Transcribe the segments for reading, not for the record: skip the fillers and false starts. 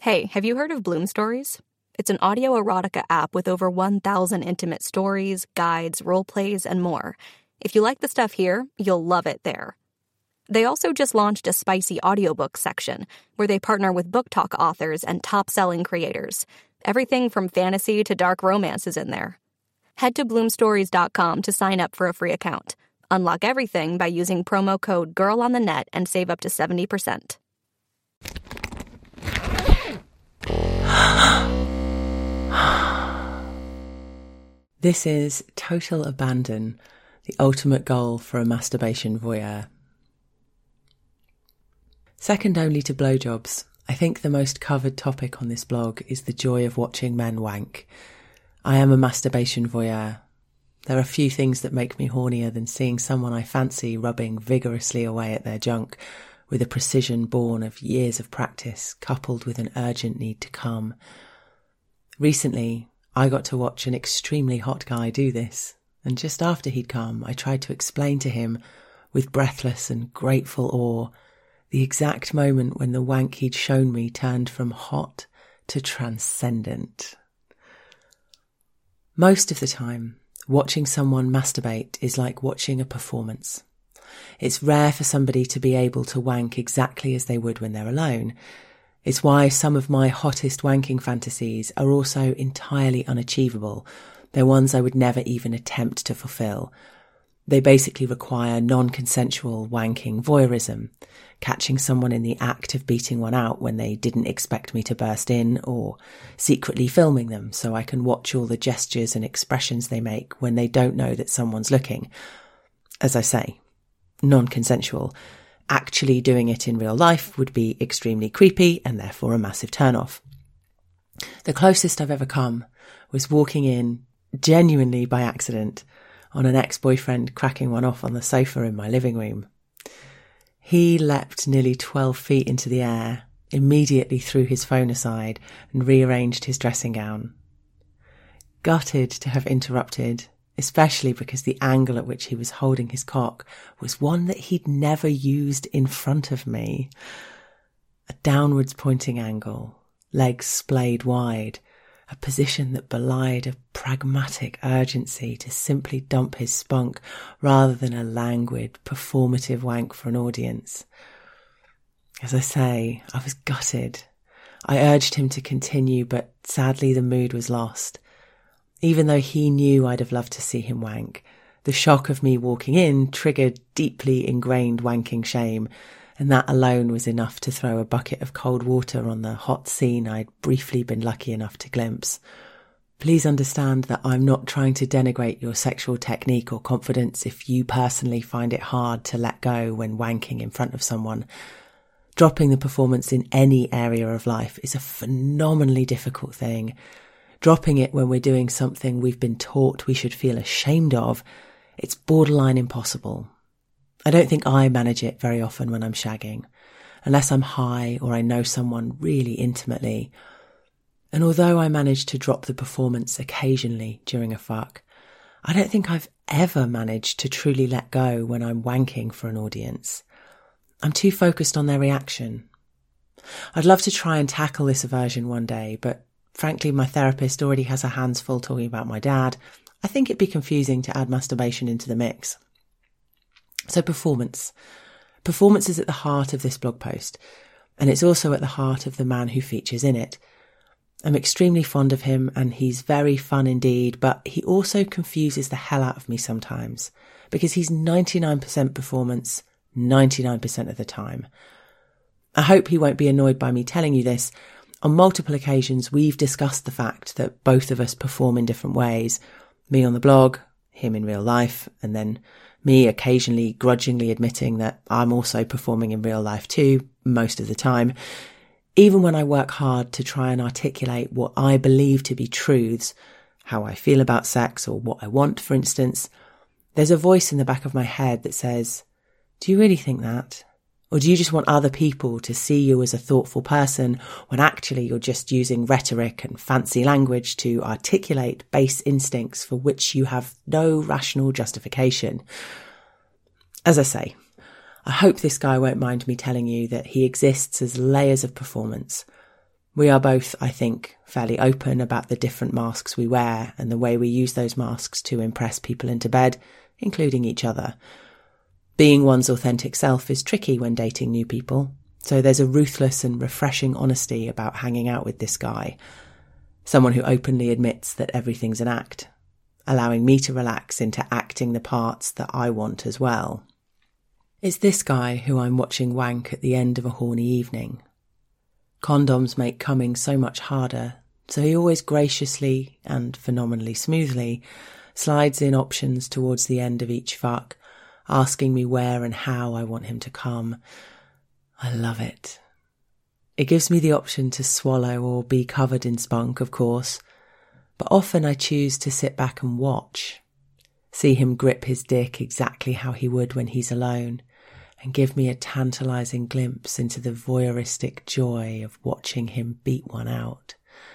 Hey, have you heard of Bloom Stories? It's an audio erotica app with over 1,000 intimate stories, guides, role plays, and more. If you like the stuff here, you'll love it there. They also just launched a spicy audiobook section where they partner with book talk authors and top-selling creators. Everything from fantasy to dark romance is in there. Head to bloomstories.com to sign up for a free account. Unlock everything by using promo code GIRLONTHENET and save up to 70%. This is Total Abandon, the ultimate goal for a masturbation voyeur. Second only to blowjobs, I think the most covered topic on this blog is the joy of watching men wank. I am a masturbation voyeur. There are few things that make me hornier than seeing someone I fancy rubbing vigorously away at their junk with a precision born of years of practice coupled with an urgent need to come. Recently, I got to watch an extremely hot guy do this, and just after he'd come, I tried to explain to him, with breathless and grateful awe, the exact moment when the wank he'd shown me turned from hot to transcendent. Most of the time, watching someone masturbate is like watching a performance. It's rare for somebody to be able to wank exactly as they would when they're alone. It's why some of my hottest wanking fantasies are also entirely unachievable. They're ones I would never even attempt to fulfill. They basically require non-consensual wanking voyeurism, catching someone in the act of beating one out when they didn't expect me to burst in, or secretly filming them so I can watch all the gestures and expressions they make when they don't know that someone's looking. As I say, non-consensual. Actually doing it in real life would be extremely creepy and therefore a massive turn-off. The closest I've ever come was walking in, genuinely by accident, on an ex-boyfriend cracking one off on the sofa in my living room. He leapt nearly 12 feet into the air, immediately threw his phone aside and rearranged his dressing gown. Gutted to have interrupted, especially because the angle at which he was holding his cock was one that he'd never used in front of me. A downwards pointing angle, legs splayed wide, a position that belied a pragmatic urgency to simply dump his spunk rather than a languid, performative wank for an audience. As I say, I was gutted. I urged him to continue, but sadly the mood was lost. Even though he knew I'd have loved to see him wank, the shock of me walking in triggered deeply ingrained wanking shame, and that alone was enough to throw a bucket of cold water on the hot scene I'd briefly been lucky enough to glimpse. Please understand that I'm not trying to denigrate your sexual technique or confidence if you personally find it hard to let go when wanking in front of someone. Dropping the performance in any area of life is a phenomenally difficult thing. Dropping it when we're doing something we've been taught we should feel ashamed of, it's borderline impossible. I don't think I manage it very often when I'm shagging, unless I'm high or I know someone really intimately. And although I manage to drop the performance occasionally during a fuck, I don't think I've ever managed to truly let go when I'm wanking for an audience. I'm too focused on their reaction. I'd love to try and tackle this aversion one day, but frankly, my therapist already has her hands full talking about my dad. I think it'd be confusing to add masturbation into the mix. So performance. Performance is at the heart of this blog post, and it's also at the heart of the man who features in it. I'm extremely fond of him, and he's very fun indeed, but he also confuses the hell out of me sometimes, because he's 99% performance, 99% of the time. I hope he won't be annoyed by me telling you this. On multiple occasions, we've discussed the fact that both of us perform in different ways. Me on the blog, him in real life, and then me occasionally grudgingly admitting that I'm also performing in real life too, most of the time. Even when I work hard to try and articulate what I believe to be truths, how I feel about sex or what I want, for instance, there's a voice in the back of my head that says, "Do you really think that? Or do you just want other people to see you as a thoughtful person when actually you're just using rhetoric and fancy language to articulate base instincts for which you have no rational justification?" As I say, I hope this guy won't mind me telling you that he exists as layers of performance. We are both, I think, fairly open about the different masks we wear and the way we use those masks to impress people into bed, including each other. Being one's authentic self is tricky when dating new people, so there's a ruthless and refreshing honesty about hanging out with this guy. Someone who openly admits that everything's an act, allowing me to relax into acting the parts that I want as well. It's this guy who I'm watching wank at the end of a horny evening. Condoms make coming so much harder, so he always graciously and phenomenally smoothly slides in options towards the end of each fuck, asking me where and how I want him to come. I love it. It gives me the option to swallow or be covered in spunk, of course, but often I choose to sit back and watch, see him grip his dick exactly how he would when he's alone, and give me a tantalising glimpse into the voyeuristic joy of watching him beat one out.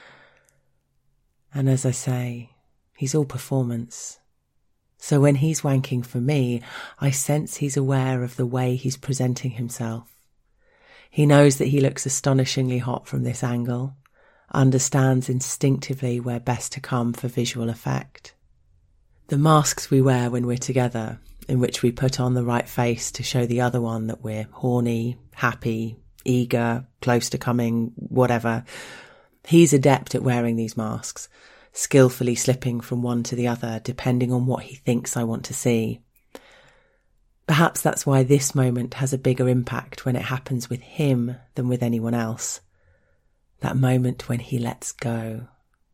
And as I say, he's all performance. So when he's wanking for me, I sense he's aware of the way he's presenting himself. He knows that he looks astonishingly hot from this angle, understands instinctively where best to come for visual effect. The masks we wear when we're together, in which we put on the right face to show the other one that we're horny, happy, eager, close to coming, whatever. He's adept at wearing these masks, skillfully slipping from one to the other depending on what he thinks I want to see. Perhaps that's why this moment has a bigger impact when it happens with him than with anyone else. That moment when he lets go.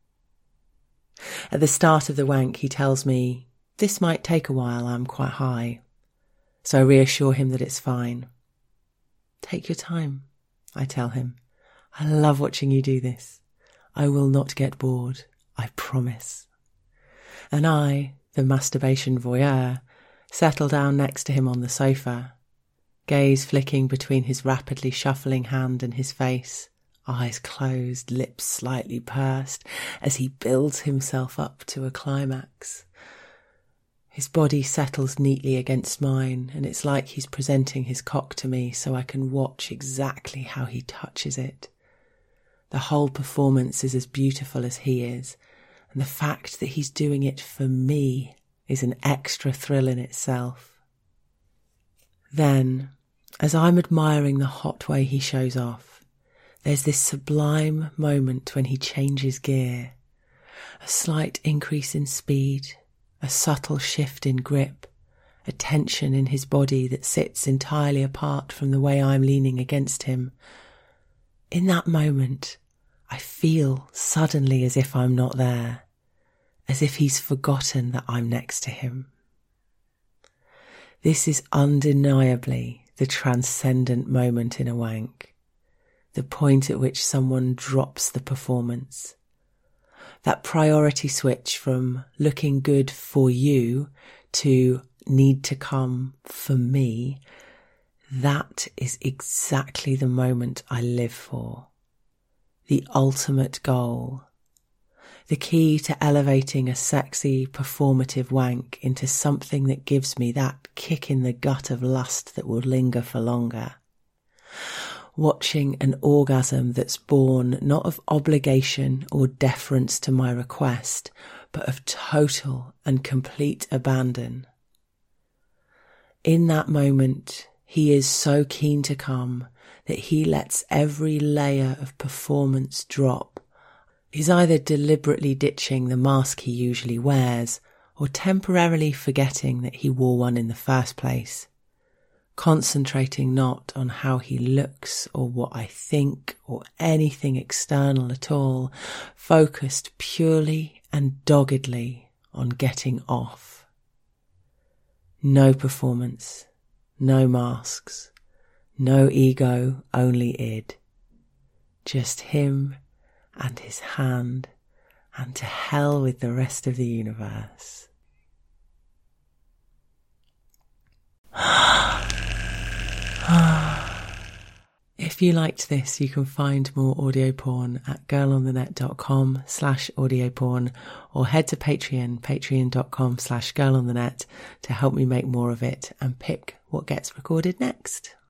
At the start of the wank, he tells me, "This might take a while, I'm quite high." So I reassure him that it's fine. "Take your time," I tell him. "I love watching you do this. I will not get bored, I promise." And I, the masturbation voyeur, settle down next to him on the sofa, gaze flicking between his rapidly shuffling hand and his face, eyes closed, lips slightly pursed, as he builds himself up to a climax. His body settles neatly against mine, and it's like he's presenting his cock to me so I can watch exactly how he touches it. The whole performance is as beautiful as he is, and the fact that he's doing it for me is an extra thrill in itself. Then, as I'm admiring the hot way he shows off, there's this sublime moment when he changes gear. A slight increase in speed, a subtle shift in grip, a tension in his body that sits entirely apart from the way I'm leaning against him. In that moment, I feel suddenly as if I'm not there, as if he's forgotten that I'm next to him. This is undeniably the transcendent moment in a wank, the point at which someone drops the performance. That priority switch from looking good for you to need to come for me, that is exactly the moment I live for. The ultimate goal. The key to elevating a sexy, performative wank into something that gives me that kick in the gut of lust that will linger for longer. Watching an orgasm that's born not of obligation or deference to my request, but of total and complete abandon. In that moment, he is so keen to come that he lets every layer of performance drop. He's either deliberately ditching the mask he usually wears or temporarily forgetting that he wore one in the first place, concentrating not on how he looks or what I think or anything external at all, focused purely and doggedly on getting off. No performance, no masks, no ego, only id. Just him and his hand, and to hell with the rest of the universe. If you liked this, you can find more audio porn at girlonthenet.com/audioporn or head to Patreon, patreon.com/girlonthenet to help me make more of it and pick what gets recorded next.